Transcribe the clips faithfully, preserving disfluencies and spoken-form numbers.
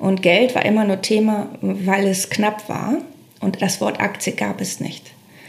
Und Geld war immer nur Thema, weil es knapp war. Und das Wort Aktie gab es nicht.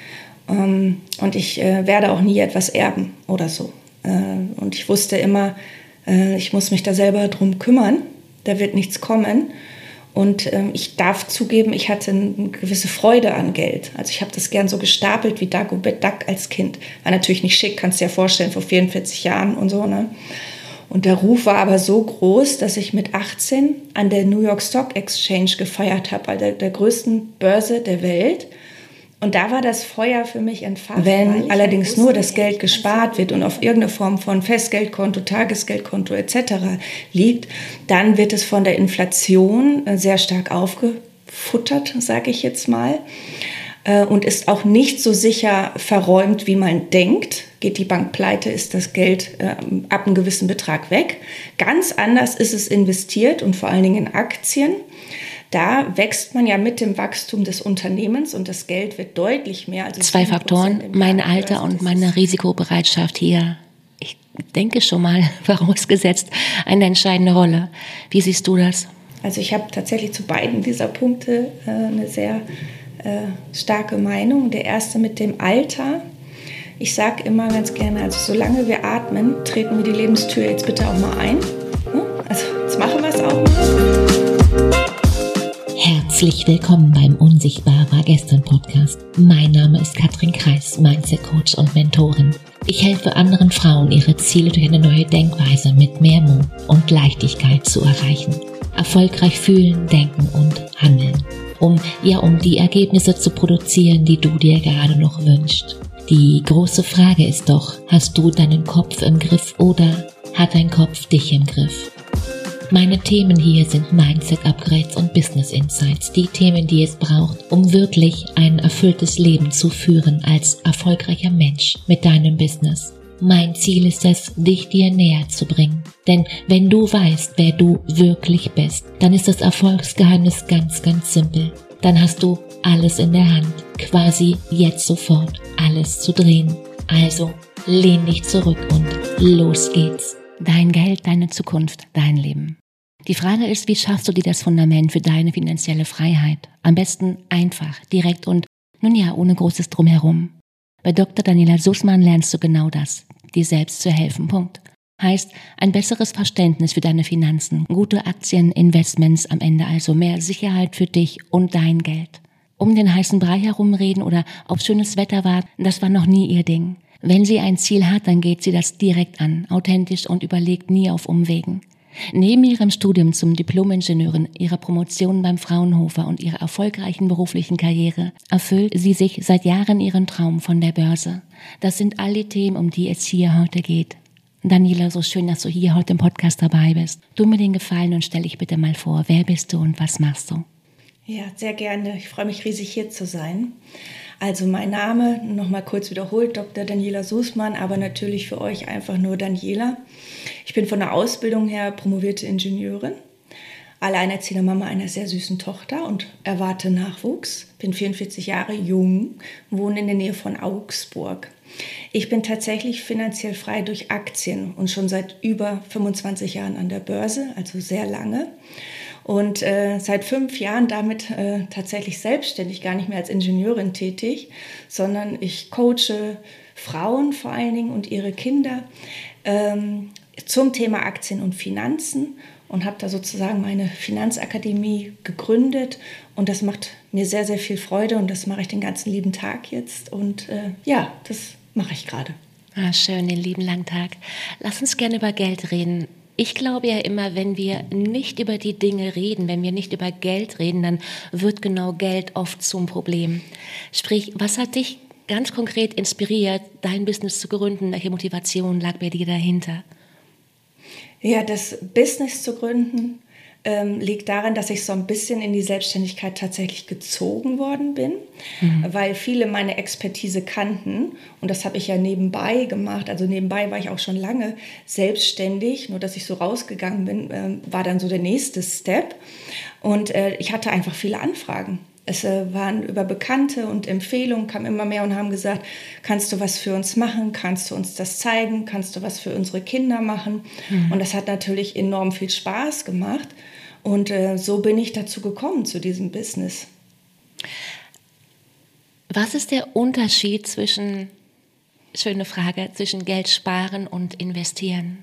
Ähm, und ich äh, werde auch nie etwas erben oder so. Äh, und ich wusste immer, äh, ich muss mich da selber drum kümmern. Da wird nichts kommen. Und ähm, ich darf zugeben, ich hatte eine gewisse Freude an Geld. Also ich habe das gern so gestapelt wie Dagobert Duck als Kind. War natürlich nicht schick, kannst du dir ja vorstellen, vor vierundvierzig Jahren und so, ne? Und der Ruf war aber so groß, dass ich mit achtzehn an der New York Stock Exchange gefeiert habe, also der, der größten Börse der Welt. Und da war das Feuer für mich entfacht. Wenn allerdings nur das Geld gespart wird und auf irgendeine Form von Festgeldkonto, Tagesgeldkonto et cetera liegt, dann wird es von der Inflation sehr stark aufgefuttert, sage ich jetzt mal, und ist auch nicht so sicher verräumt, wie man denkt. Geht die Bank pleite, ist das Geld ab einem gewissen Betrag weg. Ganz anders ist es investiert und vor allen Dingen in Aktien. Da wächst man ja mit dem Wachstum des Unternehmens und das Geld wird deutlich mehr. Also Zwei Faktoren, mein Alter und meine Risikobereitschaft hier. Ich denke schon mal, vorausgesetzt, eine entscheidende Rolle. Wie siehst du das? Also ich habe tatsächlich zu beiden dieser Punkte äh, eine sehr äh, starke Meinung. Der erste mit dem Alter. Ich sage immer ganz gerne, also solange wir atmen, treten wir die Lebenstür jetzt bitte auch mal ein. Also jetzt machen wir es auch mal. Herzlich willkommen beim Unsichtbar war gestern Podcast. Mein Name ist Katrin Kreis, Mindset Coach und Mentorin. Ich helfe anderen Frauen, ihre Ziele durch eine neue Denkweise mit mehr Mut und Leichtigkeit zu erreichen. Erfolgreich fühlen, denken und handeln. Um, ja, um die Ergebnisse zu produzieren, die du dir gerade noch wünschst. Die große Frage ist doch, hast du deinen Kopf im Griff oder hat dein Kopf dich im Griff? Meine Themen hier sind Mindset-Upgrades und Business-Insights, die Themen, die es braucht, um wirklich ein erfülltes Leben zu führen als erfolgreicher Mensch mit deinem Business. Mein Ziel ist es, dich dir näher zu bringen. Denn wenn du weißt, wer du wirklich bist, dann ist das Erfolgsgeheimnis ganz, ganz simpel. Dann hast du alles in der Hand, quasi jetzt sofort alles zu drehen. Also lehn dich zurück und los geht's. Dein Geld, deine Zukunft, dein Leben. Die Frage ist, wie schaffst du dir das Fundament für deine finanzielle Freiheit? Am besten einfach, direkt und, nun ja, ohne großes Drumherum. Bei Doktor Daniela Sussman lernst du genau das, dir selbst zu helfen, Punkt. Heißt, ein besseres Verständnis für deine Finanzen, gute Aktien, Investments, am Ende also mehr Sicherheit für dich und dein Geld. Um den heißen Brei herumreden oder ob schönes Wetter war, das war noch nie ihr Ding. Wenn sie ein Ziel hat, dann geht sie das direkt an, authentisch und überlegt nie auf Umwegen. Neben ihrem Studium zum Diplom-Ingenieurin, ihrer Promotion beim Fraunhofer und ihrer erfolgreichen beruflichen Karriere erfüllt sie sich seit Jahren ihren Traum von der Börse. Das sind all die Themen, um die es hier heute geht. Daniela, so schön, dass du hier heute im Podcast dabei bist. Tu mir den Gefallen und stell dich bitte mal vor, wer bist du und was machst du? Ja, sehr gerne. Ich freue mich riesig, hier zu sein. Also mein Name, nochmal kurz wiederholt, Doktor Daniela Sussman, aber natürlich für euch einfach nur Daniela. Ich bin von der Ausbildung her promovierte Ingenieurin, alleinerziehende Mama einer sehr süßen Tochter und erwarte Nachwuchs. Bin vierundvierzig Jahre jung, wohne in der Nähe von Augsburg. Ich bin tatsächlich finanziell frei durch Aktien und schon seit über fünfundzwanzig Jahren an der Börse, also sehr lange. Und äh, seit fünf Jahren damit äh, tatsächlich selbstständig, gar nicht mehr als Ingenieurin tätig, sondern ich coache Frauen vor allen Dingen und ihre Kinder ähm, zum Thema Aktien und Finanzen und habe da sozusagen meine Finanzakademie gegründet. Und das macht mir sehr, sehr viel Freude und das mache ich den ganzen lieben Tag jetzt. Und äh, ja, das mache ich gerade. Ah, schön, den lieben langen Tag. Lass uns gerne über Geld reden. Ich glaube ja immer, wenn wir nicht über die Dinge reden, wenn wir nicht über Geld reden, dann wird genau Geld oft zum Problem. Sprich, was hat dich ganz konkret inspiriert, dein Business zu gründen? Welche Motivation lag bei dir dahinter? Ja, das Business zu gründen ähm, liegt daran, dass ich so ein bisschen in die Selbstständigkeit tatsächlich gezogen worden bin, mhm. weil viele meine Expertise kannten und das habe ich ja nebenbei gemacht. Also nebenbei war ich auch schon lange selbstständig, nur dass ich so rausgegangen bin, äh, war dann so der nächste Step und äh, ich hatte einfach viele Anfragen. Es äh, waren über Bekannte und Empfehlungen, kamen immer mehr und haben gesagt, kannst du was für uns machen, kannst du uns das zeigen, kannst du was für unsere Kinder machen. Mhm. Und das hat natürlich enorm viel Spaß gemacht. Und äh, so bin ich dazu gekommen, zu diesem Business. Was ist der Unterschied zwischen, schöne Frage, zwischen Geld sparen und investieren?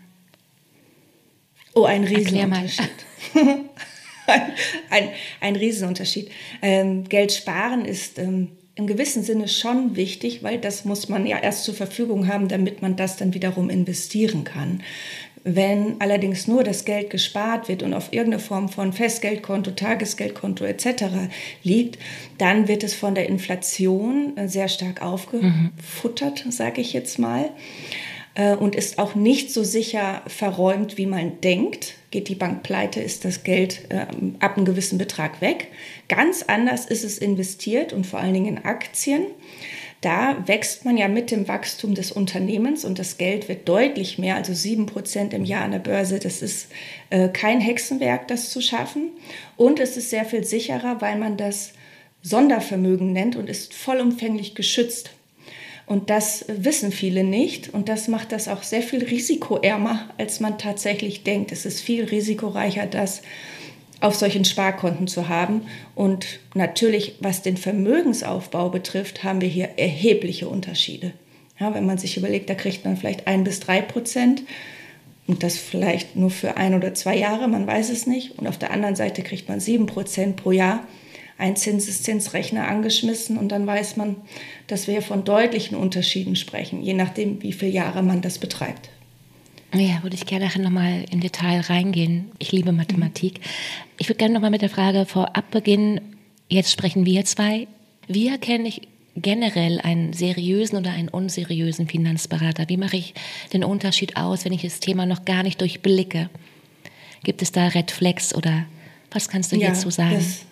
Oh, ein Riesenunterschied. ein, ein, ein Riesenunterschied. Ähm, Geld sparen ist ähm, im gewissen Sinne schon wichtig, weil das muss man ja erst zur Verfügung haben, damit man das dann wiederum investieren kann. Wenn allerdings nur das Geld gespart wird und auf irgendeine Form von Festgeldkonto, Tagesgeldkonto et cetera liegt, dann wird es von der Inflation sehr stark aufgefuttert, mhm. sage ich jetzt mal, und ist auch nicht so sicher verräumt, wie man denkt. Geht die Bank pleite, ist das Geld äh, ab einem gewissen Betrag weg. Ganz anders ist es investiert und vor allen Dingen in Aktien. Da wächst man ja mit dem Wachstum des Unternehmens und das Geld wird deutlich mehr, also sieben Prozent im Jahr an der Börse. Das ist äh, kein Hexenwerk, das zu schaffen. Und es ist sehr viel sicherer, weil man das Sondervermögen nennt und ist vollumfänglich geschützt. Und das wissen viele nicht und das macht das auch sehr viel risikoärmer, als man tatsächlich denkt. Es ist viel risikoreicher, das auf solchen Sparkonten zu haben. Und natürlich, was den Vermögensaufbau betrifft, haben wir hier erhebliche Unterschiede. Ja, wenn man sich überlegt, da kriegt man vielleicht ein bis drei Prozent und das vielleicht nur für ein oder zwei Jahre, man weiß es nicht. Und auf der anderen Seite kriegt man sieben Prozent pro Jahr. Ein Zinseszinsrechner angeschmissen und dann weiß man, dass wir von deutlichen Unterschieden sprechen, je nachdem, wie viele Jahre man das betreibt. Ja, würde ich gerne nachher nochmal im Detail reingehen. Ich liebe Mathematik. Ich würde gerne nochmal mit der Frage vorab beginnen. Jetzt sprechen wir zwei. Wie erkenne ich generell einen seriösen oder einen unseriösen Finanzberater? Wie mache ich den Unterschied aus, wenn ich das Thema noch gar nicht durchblicke? Gibt es da Red Flags oder was kannst du ja, hierzu sagen? Das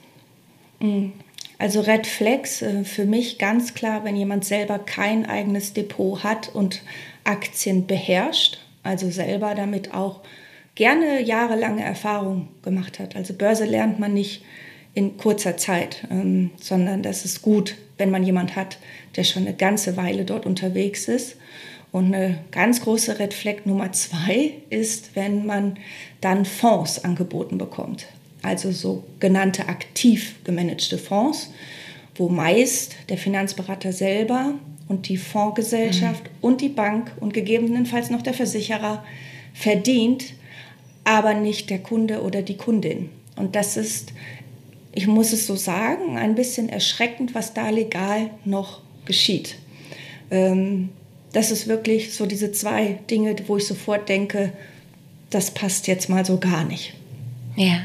Also Red Flags für mich ganz klar, wenn jemand selber kein eigenes Depot hat und Aktien beherrscht, also selber damit auch gerne jahrelange Erfahrung gemacht hat. Also Börse lernt man nicht in kurzer Zeit, ähm, sondern das ist gut, wenn man jemand hat, der schon eine ganze Weile dort unterwegs ist. Und eine ganz große Red Flag Nummer zwei ist, wenn man dann Fonds angeboten bekommt. Also sogenannte aktiv gemanagte Fonds, wo meist der Finanzberater selber und die Fondsgesellschaft mhm. und die Bank und gegebenenfalls noch der Versicherer verdient, aber nicht der Kunde oder die Kundin. Und das ist, ich muss es so sagen, ein bisschen erschreckend, was da legal noch geschieht. Ähm, das ist wirklich so diese zwei Dinge, wo ich sofort denke, das passt jetzt mal so gar nicht. Ja.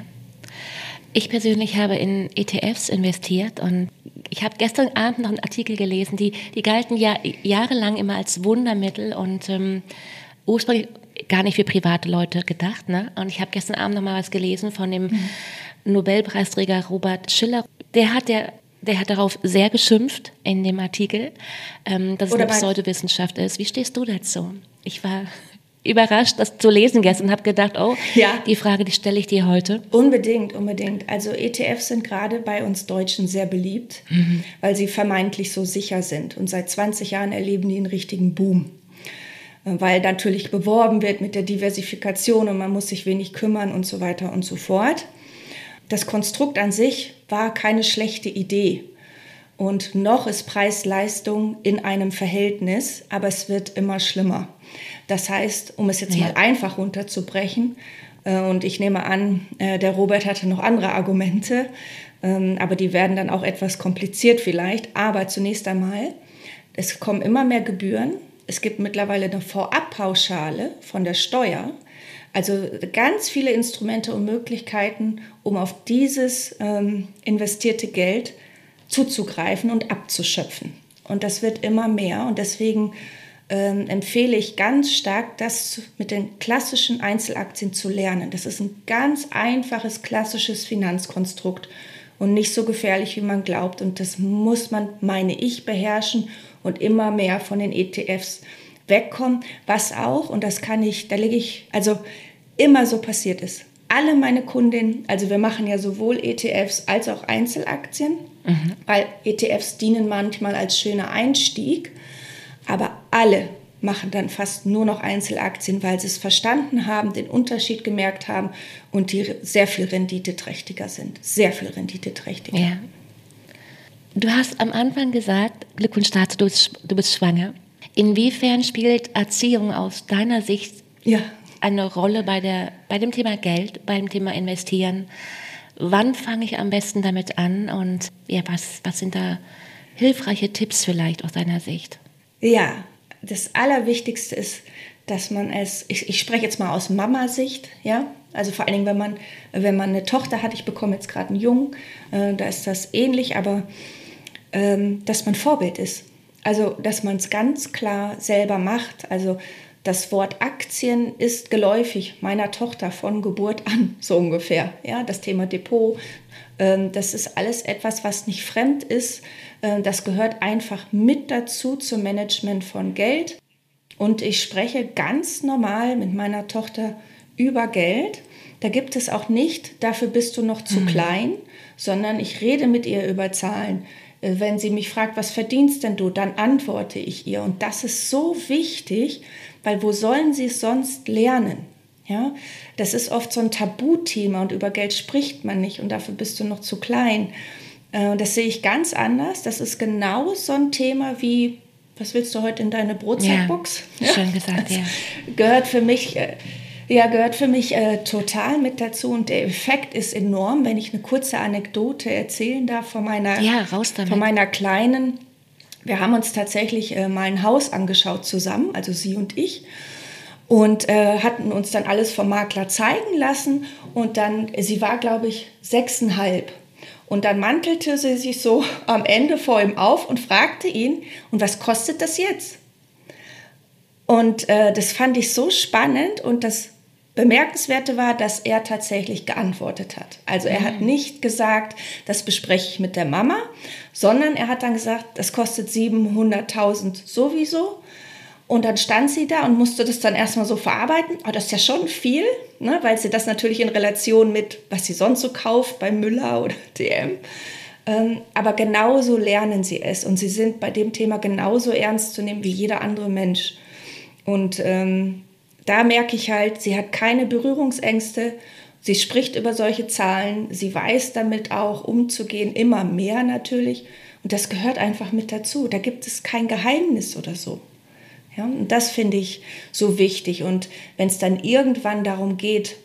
Ich persönlich habe in E T Fs investiert und ich habe gestern Abend noch einen Artikel gelesen, die, die galten ja jahrelang immer als Wundermittel und ähm, ursprünglich gar nicht für private Leute gedacht. Ne? Und ich habe gestern Abend noch mal was gelesen von dem mhm. Nobelpreisträger Robert Schiller. Der hat, der, der hat darauf sehr geschimpft in dem Artikel, ähm, dass es Oder eine Pseudowissenschaft ist. Wie stehst du dazu? Ich war überrascht, das zu lesen gestern und habe gedacht, oh, ja. die Frage, die stelle ich dir heute. Unbedingt, unbedingt. Also E T Fs sind gerade bei uns Deutschen sehr beliebt, mhm. weil sie vermeintlich so sicher sind. Und seit zwanzig Jahren erleben die einen richtigen Boom. Weil natürlich beworben wird mit der Diversifikation und man muss sich wenig kümmern und so weiter und so fort. Das Konstrukt an sich war keine schlechte Idee. Und noch ist Preis-Leistung in einem Verhältnis, aber es wird immer schlimmer. Das heißt, um es jetzt ja. mal einfach runterzubrechen, äh, und ich nehme an, äh, der Robert hatte noch andere Argumente, ähm, aber die werden dann auch etwas kompliziert vielleicht. Aber zunächst einmal, es kommen immer mehr Gebühren. Es gibt mittlerweile eine Vorabpauschale von der Steuer. Also ganz viele Instrumente und Möglichkeiten, um auf dieses ähm, investierte Geld zuzugreifen und abzuschöpfen. Und das wird immer mehr und deswegen ähm, empfehle ich ganz stark, das mit den klassischen Einzelaktien zu lernen. Das ist ein ganz einfaches, klassisches Finanzkonstrukt und nicht so gefährlich, wie man glaubt. Und das muss man, meine ich, beherrschen und immer mehr von den E T Fs wegkommen. Was auch, und das kann ich, da lege ich, also immer so passiert ist. Alle meine Kundinnen, also wir machen ja sowohl E T Fs als auch Einzelaktien, mhm. weil E T Fs dienen manchmal als schöner Einstieg, aber alle machen dann fast nur noch Einzelaktien, weil sie es verstanden haben, den Unterschied gemerkt haben und die sehr viel renditeträchtiger sind. Sehr viel renditeträchtiger. Ja. Du hast am Anfang gesagt, Glückwunsch dazu, du bist, du bist schwanger. Inwiefern spielt Erziehung aus deiner Sicht ja. eine Rolle bei, der, bei dem Thema Geld, beim Thema Investieren? Wann fange ich am besten damit an und ja, was, was sind da hilfreiche Tipps vielleicht aus deiner Sicht? Ja, das Allerwichtigste ist, dass man es, ich, ich spreche jetzt mal aus Mama-Sicht, ja, also vor allen Dingen, wenn man, wenn man eine Tochter hat, ich bekomme jetzt gerade einen Jungen, äh, da ist das ähnlich, aber ähm, dass man Vorbild ist. Also, dass man es ganz klar selber macht, also das Wort Aktien ist geläufig meiner Tochter von Geburt an, so ungefähr. Ja, das Thema Depot, ähm, das ist alles etwas, was nicht fremd ist. Äh, das gehört einfach mit dazu zum Management von Geld. Und ich spreche ganz normal mit meiner Tochter über Geld. Da gibt es auch nicht, dafür bist du noch zu mhm. klein, sondern ich rede mit ihr über Zahlen. Wenn sie mich fragt, was verdienst denn du, dann antworte ich ihr. Und das ist so wichtig, weil wo sollen sie es sonst lernen? Ja, das ist oft so ein Tabuthema und über Geld spricht man nicht und dafür bist du noch zu klein. Das sehe ich ganz anders. Das ist genau so ein Thema wie, was willst du heute in deine Brotzeitbox? Ja, schön gesagt, das ja. Gehört für mich... Ja, gehört für mich äh, total mit dazu und der Effekt ist enorm, wenn ich eine kurze Anekdote erzählen darf von meiner, ja, raus damit. von meiner Kleinen. Wir haben uns tatsächlich äh, mal ein Haus angeschaut zusammen, also sie und ich, und äh, hatten uns dann alles vom Makler zeigen lassen und dann, sie war glaube ich sechseinhalb und dann mantelte sie sich so am Ende vor ihm auf und fragte ihn, und was kostet das jetzt? Und äh, das fand ich so spannend und das Bemerkenswerte war, dass er tatsächlich geantwortet hat. Also er hat nicht gesagt, das bespreche ich mit der Mama, sondern er hat dann gesagt, das kostet siebenhunderttausend sowieso. Und dann stand sie da und musste das dann erstmal so verarbeiten. Aber das ist ja schon viel, ne? Weil sie das natürlich in Relation mit, was sie sonst so kauft bei Müller oder D M. Ähm, aber genauso lernen sie es. Und sie sind bei dem Thema genauso ernst zu nehmen wie jeder andere Mensch. Und ähm, da merke ich halt, sie hat keine Berührungsängste, sie spricht über solche Zahlen, sie weiß damit auch umzugehen, immer mehr natürlich. Und das gehört einfach mit dazu. Da gibt es kein Geheimnis oder so. Ja, und das finde ich so wichtig. Und wenn es dann irgendwann darum geht,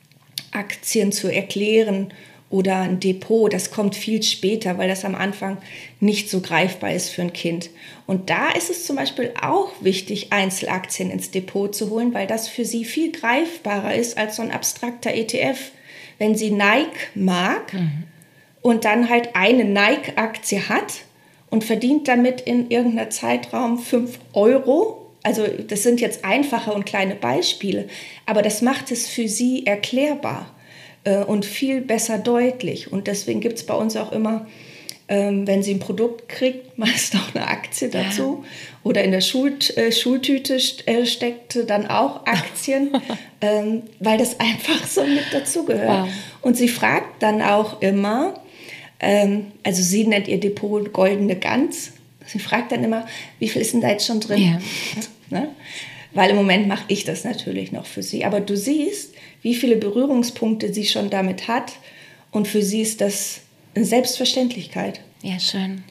Aktien zu erklären oder ein Depot, das kommt viel später, weil das am Anfang nicht so greifbar ist für ein Kind. Und da ist es zum Beispiel auch wichtig, Einzelaktien ins Depot zu holen, weil das für sie viel greifbarer ist als so ein abstrakter E T F. Wenn sie Nike mag mhm. und dann halt eine Nike-Aktie hat und verdient damit in irgendeiner Zeitraum fünf Euro, also das sind jetzt einfache und kleine Beispiele, aber das macht es für sie erklärbar und viel besser deutlich. Und deswegen gibt es bei uns auch immer, ähm, wenn sie ein Produkt kriegt, meist auch eine Aktie dazu. Ja. Oder in der Schul- äh, Schultüte st- äh, steckt dann auch Aktien, ähm, weil das einfach so mit dazugehört. Wow. Und sie fragt dann auch immer, ähm, also sie nennt ihr Depot Goldene Gans, sie fragt dann immer, wie viel ist denn da jetzt schon drin? Ja. Ne? Weil im Moment mache ich das natürlich noch für sie. Aber du siehst, wie viele Berührungspunkte sie schon damit hat. Und für sie ist das eine Selbstverständlichkeit. Ja, schön.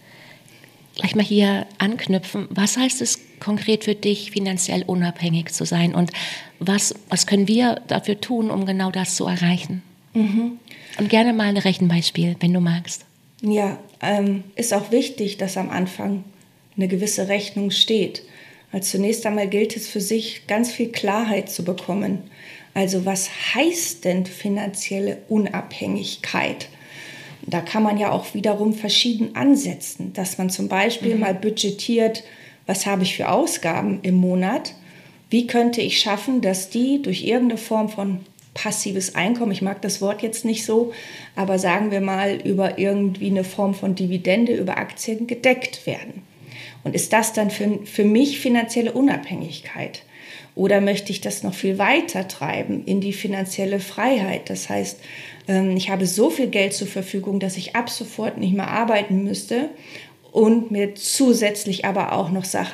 Gleich mal hier anknüpfen. Was heißt es konkret für dich, finanziell unabhängig zu sein? Und was, was können wir dafür tun, um genau das zu erreichen? Mhm. Und gerne mal ein Rechenbeispiel, wenn du magst. Ja, ähm, ist auch wichtig, dass am Anfang eine gewisse Rechnung steht. Weil zunächst einmal gilt es für sich, ganz viel Klarheit zu bekommen. Also was heißt denn finanzielle Unabhängigkeit? Da kann man ja auch wiederum verschieden ansetzen, dass man zum Beispiel mhm. mal budgetiert, was habe ich für Ausgaben im Monat? Wie könnte ich schaffen, dass die durch irgendeine Form von passives Einkommen, ich mag das Wort jetzt nicht so, aber sagen wir mal über irgendwie eine Form von Dividende, über Aktien gedeckt werden? Und ist das dann für, für mich finanzielle Unabhängigkeit? Oder möchte ich das noch viel weiter treiben in die finanzielle Freiheit? Das heißt, ich habe so viel Geld zur Verfügung, dass ich ab sofort nicht mehr arbeiten müsste und mir zusätzlich aber auch noch Sachen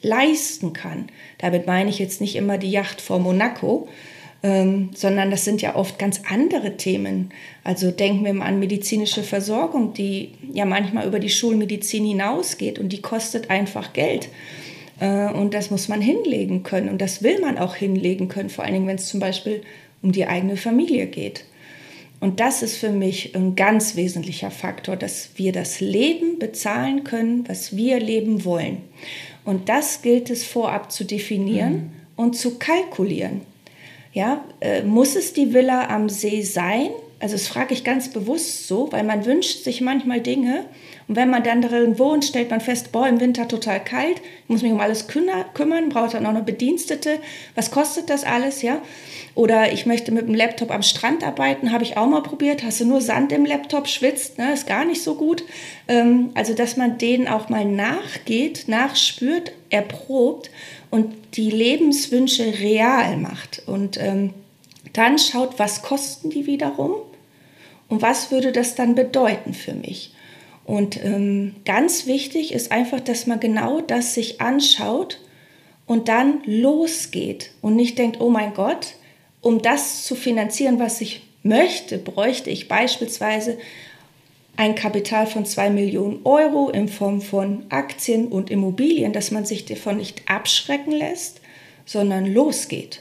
leisten kann. Damit meine ich jetzt nicht immer die Yacht vor Monaco, ähm, sondern das sind ja oft ganz andere Themen. Also denken wir mal an medizinische Versorgung, die ja manchmal über die Schulmedizin hinausgeht und die kostet einfach Geld. Äh, und das muss man hinlegen können und das will man auch hinlegen können, vor allen Dingen, wenn es zum Beispiel um die eigene Familie geht. Und das ist für mich ein ganz wesentlicher Faktor, dass wir das Leben bezahlen können, was wir leben wollen. Und das gilt es vorab zu definieren mhm. und zu kalkulieren. Ja, äh, muss es die Villa am See sein? Also das frage ich ganz bewusst so, weil man wünscht sich manchmal Dinge und wenn man dann darin wohnt, stellt man fest, boah, im Winter total kalt, ich muss mich um alles kümmern, brauche dann auch noch Bedienstete, was kostet das alles, ja? Oder ich möchte mit dem Laptop am Strand arbeiten, habe ich auch mal probiert, hast du nur Sand im Laptop, schwitzt, ne? Ist gar nicht so gut. Ähm, also dass man denen auch mal nachgeht, nachspürt, erprobt und die Lebenswünsche real macht und ähm, dann schaut, was kosten die wiederum und was würde das dann bedeuten für mich. Und ähm, ganz wichtig ist einfach, dass man genau das sich anschaut und dann losgeht und nicht denkt, oh mein Gott, um das zu finanzieren, was ich möchte, bräuchte ich beispielsweise ein Kapital von zwei Millionen Euro in Form von Aktien und Immobilien, dass man sich davon nicht abschrecken lässt, sondern losgeht.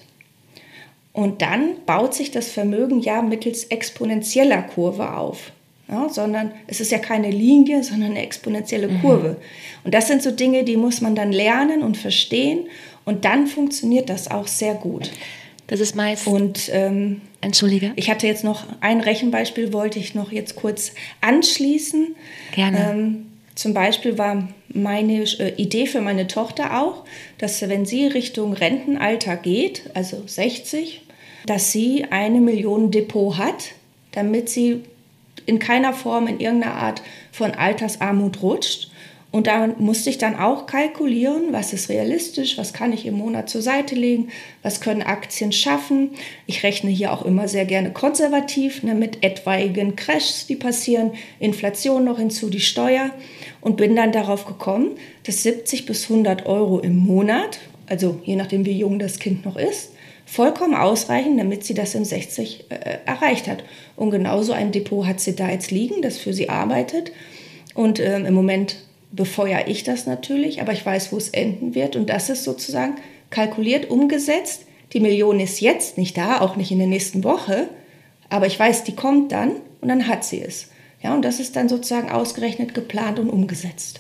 Und dann baut sich das Vermögen ja mittels exponentieller Kurve auf. Ja, sondern es ist ja keine Linie, sondern eine exponentielle Kurve. Mhm. Und das sind so Dinge, die muss man dann lernen und verstehen. Und dann funktioniert das auch sehr gut. Das ist meist... Und ähm, Entschuldige. Ich hatte jetzt noch ein Rechenbeispiel, wollte ich noch jetzt kurz anschließen. Gerne. Ähm, zum Beispiel war meine äh, Idee für meine Tochter auch, dass wenn sie Richtung Rentenalter geht, also sechzig, dass sie eine Million Depot hat, damit sie in keiner Form, in irgendeiner Art von Altersarmut rutscht. Und da musste ich dann auch kalkulieren, was ist realistisch, was kann ich im Monat zur Seite legen, was können Aktien schaffen. Ich rechne hier auch immer sehr gerne konservativ, ne, mit etwaigen Crashs, die passieren, Inflation noch hinzu, die Steuer. Und bin dann darauf gekommen, dass siebzig bis hundert Euro im Monat, also je nachdem wie jung das Kind noch ist, vollkommen ausreichen, damit sie das in sechzig äh, erreicht hat. Und genauso ein Depot hat sie da jetzt liegen, das für sie arbeitet. Und ähm, im Moment befeuere ich das natürlich, aber ich weiß, wo es enden wird. Und das ist sozusagen kalkuliert, umgesetzt. Die Million ist jetzt nicht da, auch nicht in der nächsten Woche. Aber ich weiß, die kommt dann und dann hat sie es. Ja, und das ist dann sozusagen ausgerechnet, geplant und umgesetzt.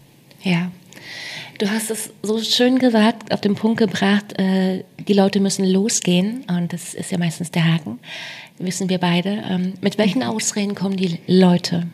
Ja. Du hast es so schön gesagt, auf den Punkt gebracht, äh, die Leute müssen losgehen und das ist ja meistens der Haken, wissen wir beide. Ähm, mit welchen Ausreden kommen die Leute?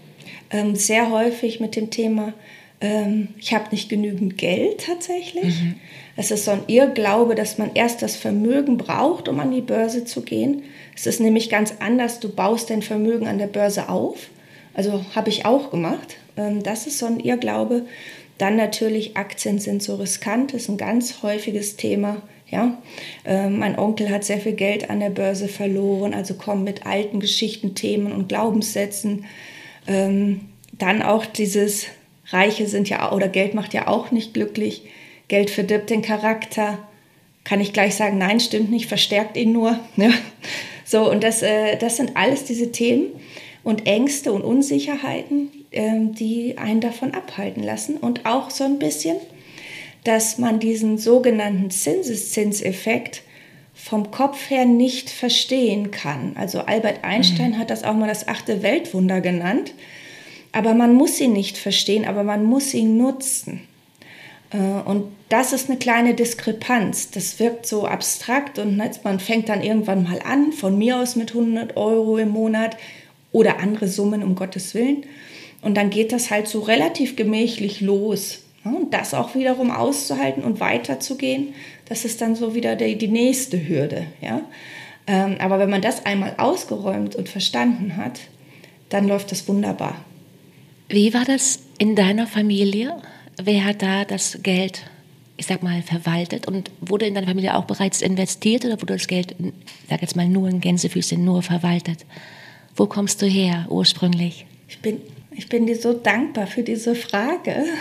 Ähm, sehr häufig mit dem Thema, ähm, ich habe nicht genügend Geld tatsächlich. Mhm. Es ist so ein Irrglaube, dass man erst das Vermögen braucht, um an die Börse zu gehen. Es ist nämlich ganz anders, du baust dein Vermögen an der Börse auf. Also habe ich auch gemacht. Ähm, das ist so ein Irrglaube. Dann natürlich, Aktien sind so riskant, ist ein ganz häufiges Thema. Ja? Äh, mein Onkel hat sehr viel Geld an der Börse verloren, also kommen mit alten Geschichten, Themen und Glaubenssätzen. Ähm, dann auch dieses, Reiche sind ja, oder Geld macht ja auch nicht glücklich, Geld verdirbt den Charakter. Kann ich gleich sagen, nein, stimmt nicht, verstärkt ihn nur. Ja? So, und das, äh, das sind alles diese Themen und Ängste und Unsicherheiten, die einen davon abhalten lassen. Und auch so ein bisschen, dass man diesen sogenannten Zinseszinseffekt vom Kopf her nicht verstehen kann. Also Albert Einstein mhm. hat das auch mal das achte Weltwunder genannt. Aber man muss ihn nicht verstehen, aber man muss ihn nutzen. Und das ist eine kleine Diskrepanz. Das wirkt so abstrakt und man fängt dann irgendwann mal an, von mir aus mit hundert Euro im Monat oder andere Summen, um Gottes Willen. Und dann geht das halt so relativ gemächlich los. Und das auch wiederum auszuhalten und weiterzugehen, das ist dann so wieder die, die nächste Hürde. Ja? Aber wenn man das einmal ausgeräumt und verstanden hat, dann läuft das wunderbar. Wie war das in deiner Familie? Wer hat da das Geld, ich sag mal, verwaltet? Und wurde in deiner Familie auch bereits investiert oder wurde das Geld, ich sag jetzt mal nur in Gänsefüßchen, nur verwaltet? Wo kommst du her ursprünglich? Ich bin, ich bin dir so dankbar für diese Frage,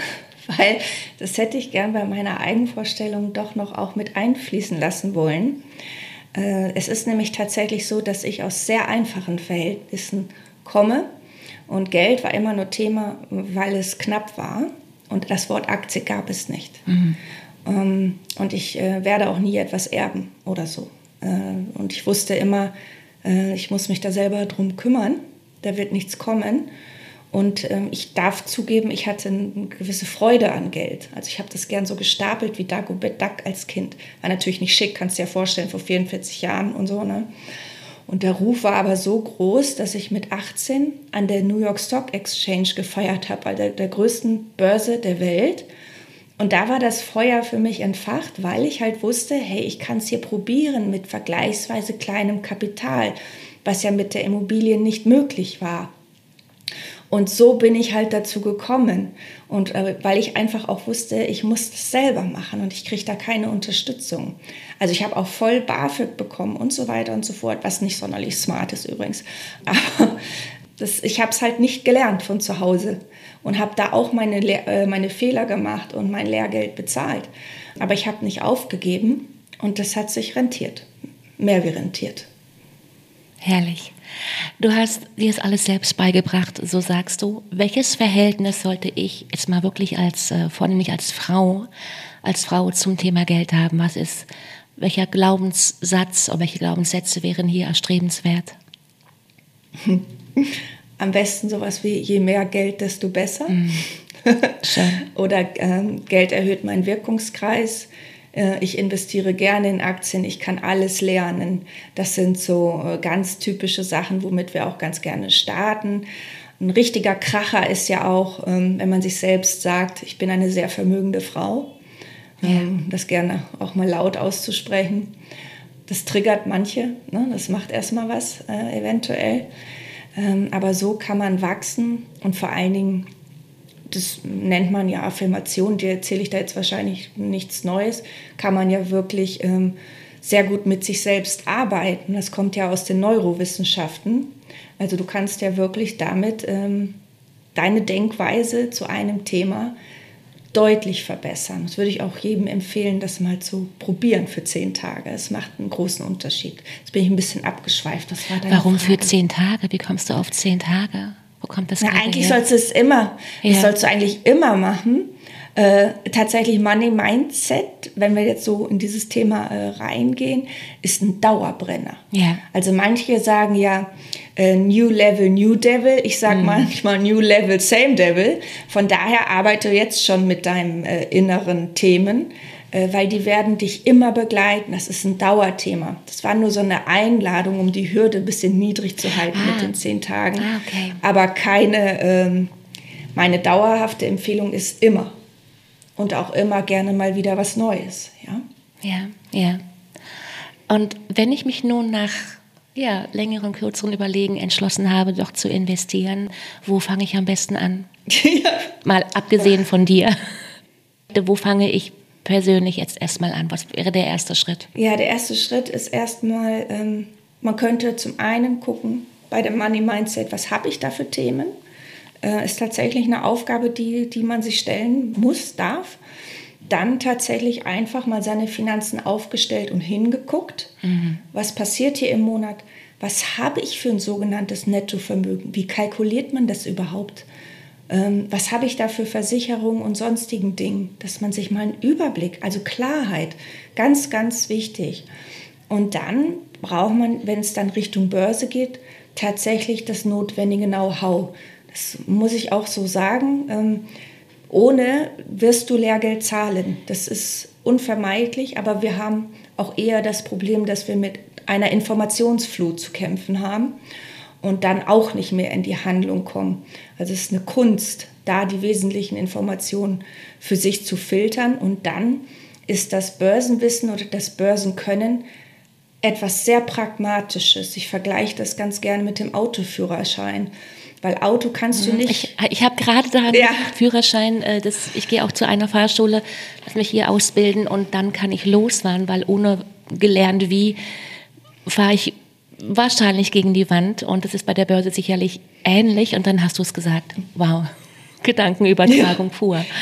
weil das hätte ich gern bei meiner Eigenvorstellung doch noch auch mit einfließen lassen wollen. Es ist nämlich tatsächlich so, dass ich aus sehr einfachen Verhältnissen komme und Geld war immer nur Thema, weil es knapp war und das Wort Aktie gab es nicht. Mhm. Und ich werde auch nie etwas erben oder so. Und ich wusste immer, ich muss mich da selber drum kümmern, da wird nichts kommen. Und ähm, ich darf zugeben, ich hatte eine gewisse Freude an Geld. Also ich habe das gern so gestapelt wie Dagobert Duck als Kind. War natürlich nicht schick, kannst du dir ja vorstellen, vor vierundvierzig Jahren und so. Ne? Und der Ruf war aber so groß, dass ich mit achtzehn an der New York Stock Exchange gefeiert habe, bei der, der größten Börse der Welt. Und da war das Feuer für mich entfacht, weil ich halt wusste, hey, ich kann es hier probieren mit vergleichsweise kleinem Kapital, was ja mit der Immobilie nicht möglich war. Und so bin ich halt dazu gekommen. Und äh, weil ich einfach auch wusste, ich muss das selber machen und ich kriege da keine Unterstützung. Also ich habe auch voll BAföG bekommen und so weiter und so fort, was nicht sonderlich smart ist übrigens. Aber das, ich habe es halt nicht gelernt von zu Hause und habe da auch meine, äh, meine Fehler gemacht und mein Lehrgeld bezahlt. Aber ich habe nicht aufgegeben und das hat sich rentiert, mehr wie rentiert. Herrlich. Du hast dir das alles selbst beigebracht, so sagst du. Welches Verhältnis sollte ich jetzt mal wirklich als, äh, vornehmlich als Frau, als Frau zum Thema Geld haben? Was ist, welcher Glaubenssatz oder welche Glaubenssätze wären hier erstrebenswert? Am besten sowas wie, je mehr Geld, desto besser. Mm. Oder ähm, Geld erhöht meinen Wirkungskreis. Ich investiere gerne in Aktien, ich kann alles lernen. Das sind so ganz typische Sachen, womit wir auch ganz gerne starten. Ein richtiger Kracher ist ja auch, wenn man sich selbst sagt, ich bin eine sehr vermögende Frau. Ja. Das gerne auch mal laut auszusprechen. Das triggert manche, ne? Das macht erstmal was, äh, eventuell. Ähm, aber so kann man wachsen und vor allen Dingen, das nennt man ja Affirmation, dir erzähle ich da jetzt wahrscheinlich nichts Neues, kann man ja wirklich ähm, sehr gut mit sich selbst arbeiten. Das kommt ja aus den Neurowissenschaften. Also du kannst ja wirklich damit ähm, deine Denkweise zu einem Thema deutlich verbessern. Das würde ich auch jedem empfehlen, das mal zu probieren für zehn Tage. Es macht einen großen Unterschied. Jetzt bin ich ein bisschen abgeschweift. Was war deine Warum Frage? Für zehn Tage? Wie kommst du auf zehn Tage? Wo kommt das Na, gerade eigentlich her? sollst du es immer, Ja. das sollst du eigentlich immer machen. Äh, tatsächlich Money Mindset, wenn wir jetzt so in dieses Thema äh, reingehen, ist ein Dauerbrenner. Ja. Also manche sagen ja äh, New Level, New Devil. Ich sage mhm. manchmal New Level, Same Devil. Von daher arbeite jetzt schon mit deinen äh, inneren Themen, äh, weil die werden dich immer begleiten. Das ist ein Dauerthema. Das war nur so eine Einladung, um die Hürde ein bisschen niedrig zu halten ah. mit den zehn Tagen. Ah, okay. Aber keine, ähm, meine dauerhafte Empfehlung ist immer. Und auch immer gerne mal wieder was Neues. Ja, ja. ja. Und wenn ich mich nun nach ja, längeren, kürzeren Überlegen entschlossen habe, doch zu investieren, wo fange ich am besten an? Ja. Mal abgesehen von dir. Wo fange ich persönlich jetzt erstmal an? Was wäre der erste Schritt? Ja, der erste Schritt ist erstmal, ähm, man könnte zum einen gucken, bei dem Money Mindset, was habe ich da für Themen? Ist tatsächlich eine Aufgabe, die, die man sich stellen muss, darf. Dann tatsächlich einfach mal seine Finanzen aufgestellt und hingeguckt. Mhm. Was passiert hier im Monat? Was habe ich für ein sogenanntes Nettovermögen? Wie kalkuliert man das überhaupt? Ähm, was habe ich da für Versicherungen und sonstigen Dingen? Dass man sich mal einen Überblick, also Klarheit, ganz, ganz wichtig. Und dann braucht man, wenn es dann Richtung Börse geht, tatsächlich das notwendige Know-how. Das muss ich auch so sagen. Ähm, ohne wirst du Lehrgeld zahlen. Das ist unvermeidlich, aber wir haben auch eher das Problem, dass wir mit einer Informationsflut zu kämpfen haben und dann auch nicht mehr in die Handlung kommen. Also es ist eine Kunst, da die wesentlichen Informationen für sich zu filtern. Und dann ist das Börsenwissen oder das Börsenkönnen etwas sehr Pragmatisches. Ich vergleiche das ganz gerne mit dem Autoführerschein. Weil Auto kannst du nicht... Ich, ich habe gerade da einen ja. Führerschein, äh, das, ich gehe auch zu einer Fahrschule, lass mich hier ausbilden und dann kann ich losfahren, weil ohne gelernt wie, fahre ich wahrscheinlich gegen die Wand und das ist bei der Börse sicherlich ähnlich und dann hast du es gesagt. Wow, Gedankenübertragung ja. pur.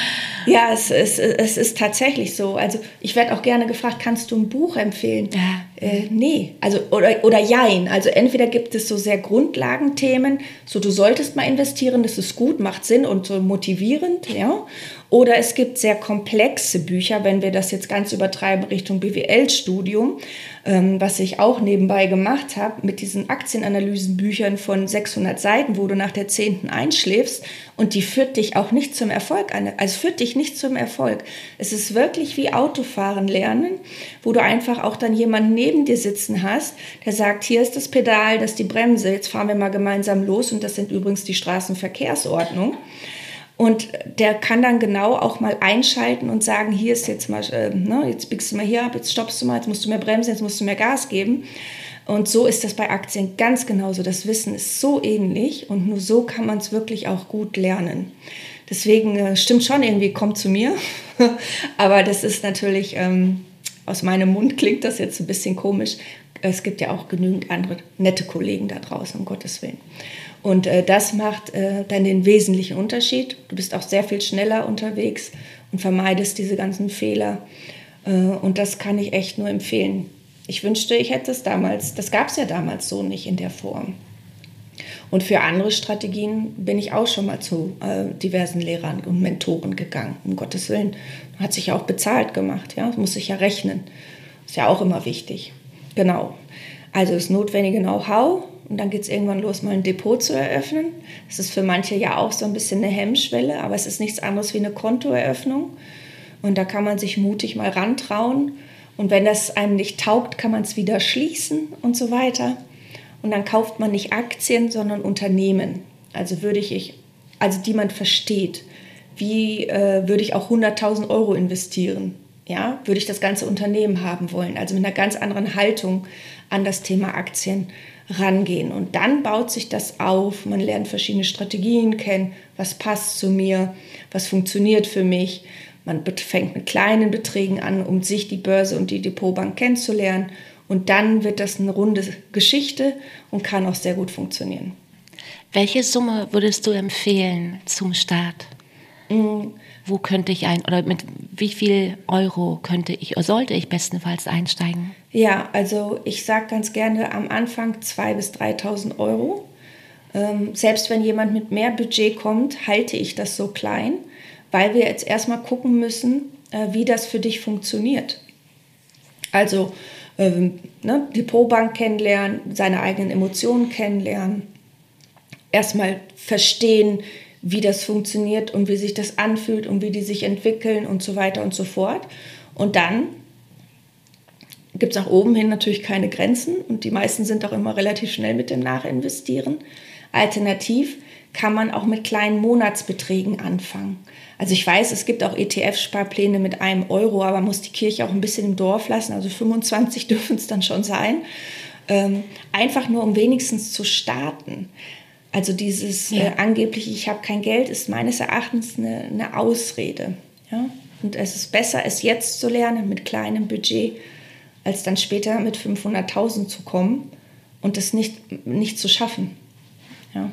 Ja, es, es, es ist tatsächlich so. Also ich werde auch gerne gefragt, kannst du ein Buch empfehlen? Ja. Äh, nee, also oder, oder jein. Also entweder gibt es so sehr Grundlagenthemen, so du solltest mal investieren, das ist gut, macht Sinn und so motivierend, ja. Oder es gibt sehr komplexe Bücher, wenn wir das jetzt ganz übertreiben Richtung B W L-Studium, ähm, was ich auch nebenbei gemacht habe, mit diesen Aktienanalysenbüchern von sechshundert Seiten, wo du nach der zehnten einschläfst und die führt dich auch nicht zum Erfolg an, also führt dich nicht zum Erfolg. Es ist wirklich wie Autofahren lernen, wo du einfach auch dann jemanden neben dir sitzen hast, der sagt, hier ist das Pedal, das ist die Bremse, jetzt fahren wir mal gemeinsam los und das sind übrigens die Straßenverkehrsordnung. Und der kann dann genau auch mal einschalten und sagen, hier ist jetzt mal, äh, ne, jetzt biegst du mal hier ab, jetzt stoppst du mal, jetzt musst du mehr bremsen, jetzt musst du mehr Gas geben. Und so ist das bei Aktien ganz genauso. Das Wissen ist so ähnlich und nur so kann man es wirklich auch gut lernen. Deswegen äh, stimmt schon irgendwie, kommt zu mir. Aber das ist natürlich, ähm, aus meinem Mund klingt das jetzt ein bisschen komisch. Es gibt ja auch genügend andere nette Kollegen da draußen, um Gottes Willen. Und äh, das macht äh, dann den wesentlichen Unterschied. Du bist auch sehr viel schneller unterwegs und vermeidest diese ganzen Fehler. Äh, und das kann ich echt nur empfehlen. Ich wünschte, ich hätte es damals, das gab es ja damals so nicht in der Form. Und für andere Strategien bin ich auch schon mal zu äh, diversen Lehrern und Mentoren gegangen, um Gottes Willen. Hat sich ja auch bezahlt gemacht, ja, das muss sich ja rechnen. Ist ja auch immer wichtig. Genau. Also das notwendige Know-how. Und dann geht es irgendwann los, mal ein Depot zu eröffnen. Das ist für manche ja auch so ein bisschen eine Hemmschwelle, aber es ist nichts anderes wie eine Kontoeröffnung. Und da kann man sich mutig mal rantrauen. Und wenn das einem nicht taugt, kann man es wieder schließen und so weiter. Und dann kauft man nicht Aktien, sondern Unternehmen. Also würde ich, also die man versteht. Wie äh, würde ich auch hunderttausend Euro investieren? Ja, würde ich das ganze Unternehmen haben wollen? Also mit einer ganz anderen Haltung an das Thema Aktien rangehen. Und dann baut sich das auf. Man lernt verschiedene Strategien kennen. Was passt zu mir? Was funktioniert für mich? Man fängt mit kleinen Beträgen an, um sich die Börse und die Depotbank kennenzulernen. Und dann wird das eine runde Geschichte und kann auch sehr gut funktionieren. Welche Summe würdest du empfehlen zum Start? Mhm. Wo könnte ich ein, oder mit wie viel Euro könnte ich oder sollte ich bestenfalls einsteigen? Ja, also ich sage ganz gerne am Anfang zweitausend bis dreitausend Euro. Ähm, selbst wenn jemand mit mehr Budget kommt, halte ich das so klein, weil wir jetzt erstmal gucken müssen, äh, wie das für dich funktioniert. Also ähm, ne, Depotbank kennenlernen, seine eigenen Emotionen kennenlernen, erstmal verstehen, wie das funktioniert und wie sich das anfühlt und wie die sich entwickeln und so weiter und so fort. Und dann gibt es nach oben hin natürlich keine Grenzen und die meisten sind auch immer relativ schnell mit dem Nachinvestieren. Alternativ kann man auch mit kleinen Monatsbeträgen anfangen. Also ich weiß, es gibt auch E T F-Sparpläne mit einem Euro, aber man muss die Kirche auch ein bisschen im Dorf lassen, also fünfundzwanzig dürfen es dann schon sein. Ähm, einfach nur, um wenigstens zu starten. Also dieses ja. äh, angeblich, ich habe kein Geld, ist meines Erachtens eine, eine Ausrede. Ja? Und es ist besser, es jetzt zu lernen mit kleinem Budget, als dann später mit fünfhunderttausend zu kommen und das nicht, nicht zu schaffen. Ja.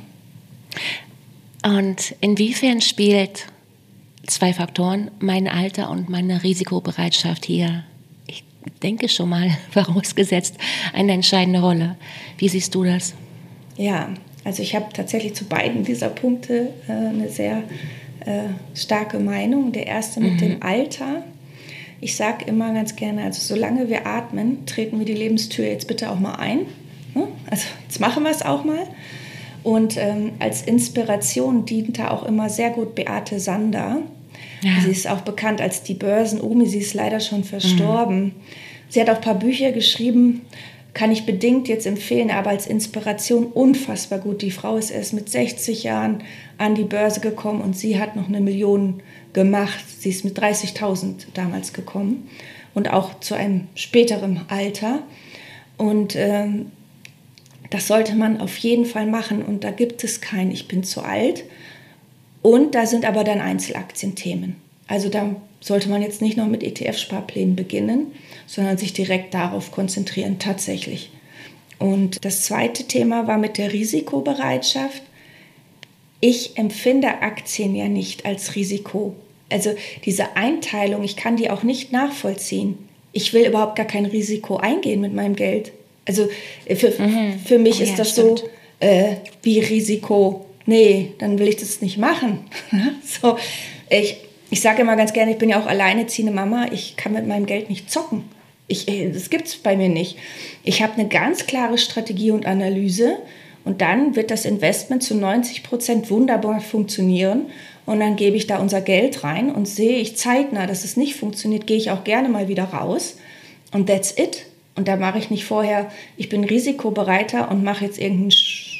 Und inwiefern spielt zwei Faktoren, mein Alter und meine Risikobereitschaft hier, ich denke schon mal vorausgesetzt, eine entscheidende Rolle? Wie siehst du das? Ja, also ich habe tatsächlich zu beiden dieser Punkte äh, eine sehr äh, starke Meinung. Der erste mit mhm. dem Alter. Ich sage immer ganz gerne, also solange wir atmen, treten wir die Lebenstür jetzt bitte auch mal ein. Also jetzt machen wir es auch mal. Und ähm, als Inspiration dient da auch immer sehr gut Beate Sander. Ja. Sie ist auch bekannt als die Börsen-Omi, sie ist leider schon verstorben. Mhm. Sie hat auch ein paar Bücher geschrieben, kann ich bedingt jetzt empfehlen, aber als Inspiration unfassbar gut. Die Frau ist erst mit sechzig Jahren an die Börse gekommen und sie hat noch eine Million gemacht. Sie ist mit dreißigtausend damals gekommen und auch zu einem späteren Alter. Und ähm, das sollte man auf jeden Fall machen und da gibt es kein Ich bin zu alt. Und da sind aber dann Einzelaktienthemen. Also da sollte man jetzt nicht noch mit E T F-Sparplänen beginnen, sondern sich direkt darauf konzentrieren, tatsächlich. Und das zweite Thema war mit der Risikobereitschaft. Ich empfinde Aktien ja nicht als Risiko. also diese Einteilung, ich kann die auch nicht nachvollziehen. Ich will überhaupt gar kein Risiko eingehen mit meinem Geld. Also für, mhm. für mich oh, ist ja, das stimmt. so äh, wie Risiko, nee, dann will ich das nicht machen. so, ich, ich sage immer ganz gerne, ich bin ja auch alleinerziehende Mama, ich kann mit meinem Geld nicht zocken. Ich, das gibt es bei mir nicht. Ich habe eine ganz klare Strategie und Analyse und dann wird das Investment zu neunzig Prozent wunderbar funktionieren und dann gebe ich da unser Geld rein und sehe ich zeitnah, dass es nicht funktioniert, gehe ich auch gerne mal wieder raus und that's it. Und da mache ich nicht vorher, ich bin risikobereiter und mache jetzt irgendeinen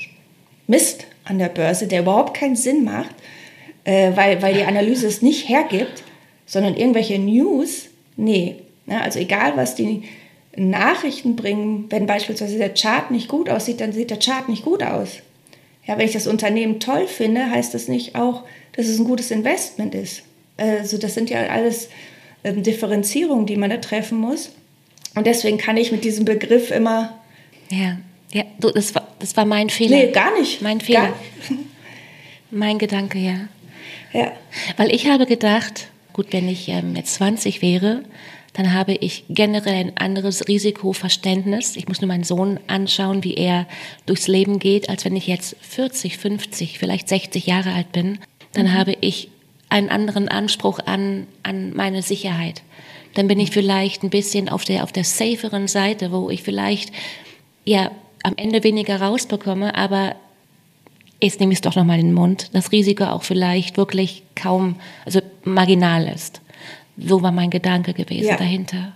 Mist an der Börse, der überhaupt keinen Sinn macht, äh, weil, weil die Analyse es nicht hergibt, sondern irgendwelche News, nee. Ja, also egal, was die Nachrichten bringen, wenn beispielsweise der Chart nicht gut aussieht, dann sieht der Chart nicht gut aus. Ja, wenn ich das Unternehmen toll finde, heißt das nicht auch, dass es ein gutes Investment ist. Also das sind ja alles ähm, Differenzierungen, die man da treffen muss. Und deswegen kann ich mit diesem Begriff immer... Ja, ja du, das, war, das war mein Fehler. Nee, gar nicht. Mein Fehler. Gar mein Gedanke, ja. Ja. Weil ich habe gedacht, gut, wenn ich ähm, jetzt zwanzig wäre, dann habe ich generell ein anderes Risikoverständnis. Ich muss nur meinen Sohn anschauen, wie er durchs Leben geht, als wenn ich jetzt vierzig, fünfzig, vielleicht sechzig Jahre alt bin. Dann mhm. habe ich einen anderen Anspruch an, an meine Sicherheit. Dann bin ich vielleicht ein bisschen auf der, auf der saferen Seite, wo ich vielleicht ja am Ende weniger rausbekomme, aber jetzt nehme ich es doch nochmal in den Mund, das Risiko auch vielleicht wirklich kaum, also marginal ist. So war mein Gedanke gewesen ja. dahinter.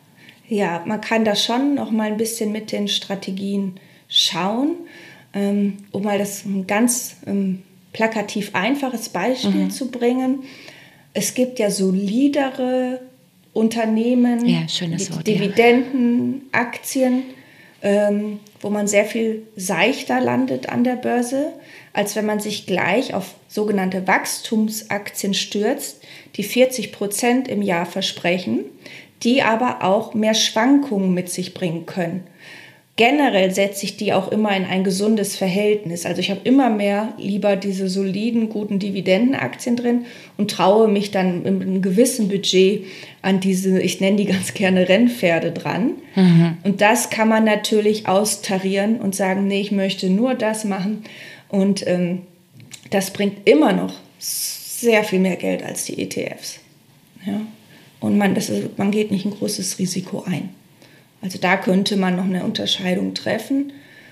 Ja, man kann da schon noch mal ein bisschen mit den Strategien schauen, ähm, um mal das ein ganz ähm, plakativ einfaches Beispiel mhm. zu bringen. Es gibt ja solidere Unternehmen, ja, schönes mit Wort, Dividenden, ja. Aktien, ähm, wo man sehr viel seichter landet an der Börse, als wenn man sich gleich auf sogenannte Wachstumsaktien stürzt, die vierzig Prozent im Jahr versprechen, die aber auch mehr Schwankungen mit sich bringen können. Generell setze ich die auch immer in ein gesundes Verhältnis. Also ich habe immer mehr lieber diese soliden, guten Dividendenaktien drin und traue mich dann mit einem gewissen Budget an diese, ich nenne die ganz gerne Rennpferde dran. Mhm. Und das kann man natürlich austarieren und sagen, nee, ich möchte nur das machen. Und ähm, das bringt immer noch sehr viel mehr Geld als die E T Fs. Ja? Und man, das ist, man geht nicht ein großes Risiko ein. Also da könnte man noch eine Unterscheidung treffen.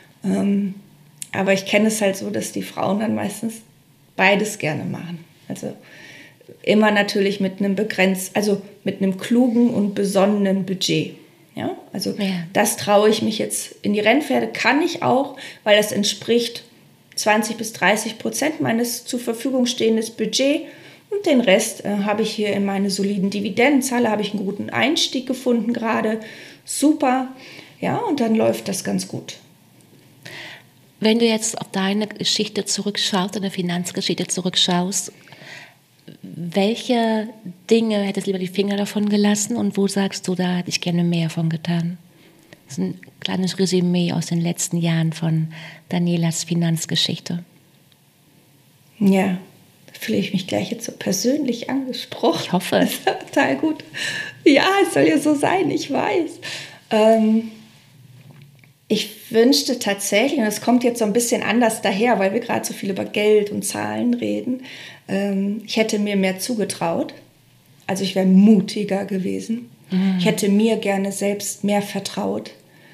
Ähm, aber ich kenne es halt so, dass die Frauen dann meistens beides gerne machen. Also immer natürlich mit einem begrenzt, also mit einem klugen und besonnenen Budget. Ja? Also ja. das traue ich mich jetzt in die Rennpferde, kann ich auch, weil das entspricht zwanzig bis dreißig Prozent meines zur Verfügung stehenden Budget. Und den Rest äh, habe ich hier in meine soliden Dividendenzahl, habe ich einen guten Einstieg gefunden gerade. Super, ja, und dann läuft das ganz gut. Wenn du jetzt auf deine Geschichte zurückschaust, deine Finanzgeschichte zurückschaust, welche Dinge hättest du lieber die Finger davon gelassen und wo sagst du, da hätte ich gerne mehr von getan? Das ist ein kleines Resümee aus den letzten Jahren von Danielas Finanzgeschichte. Ja, da fühle ich mich gleich jetzt so persönlich angesprochen. Ich hoffe. Das ist total gut. Ja, es soll ja so sein, ich weiß. Ähm, ich wünschte tatsächlich, und es kommt jetzt so ein bisschen anders daher, weil wir gerade so viel über Geld und Zahlen reden, ähm, ich hätte mir mehr zugetraut. Also ich wäre mutiger gewesen. Mhm. Ich hätte mir gerne selbst mehr vertraut.